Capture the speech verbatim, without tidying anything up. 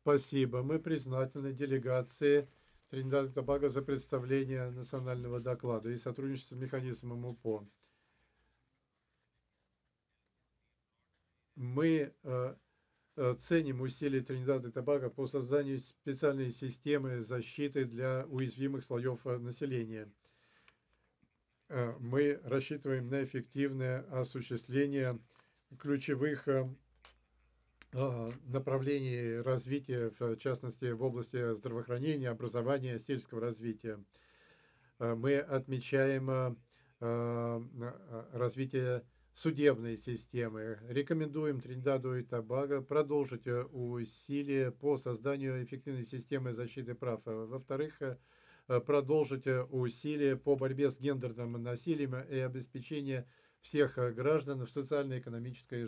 Спасибо. Мы признательны делегации Тринидада и Тобаго за представление национального доклада и сотрудничество с механизмом УПО. Мы э, э, ценим усилия Тринидада и Тобаго по созданию специальной системы защиты для уязвимых слоев э, населения. Э, мы рассчитываем на эффективное осуществление ключевых э, э, направлений развития, в частности, в области здравоохранения, образования, сельского развития. Э, Мы отмечаем э, э, развитие судебной системы. Рекомендуем Тринидаду и Тобаго продолжить э, усилия по созданию эффективной системы защиты прав. А Во-вторых, э, э, продолжить э, усилия по борьбе с гендерным насилием и обеспечение всех э, граждан в социально-экономической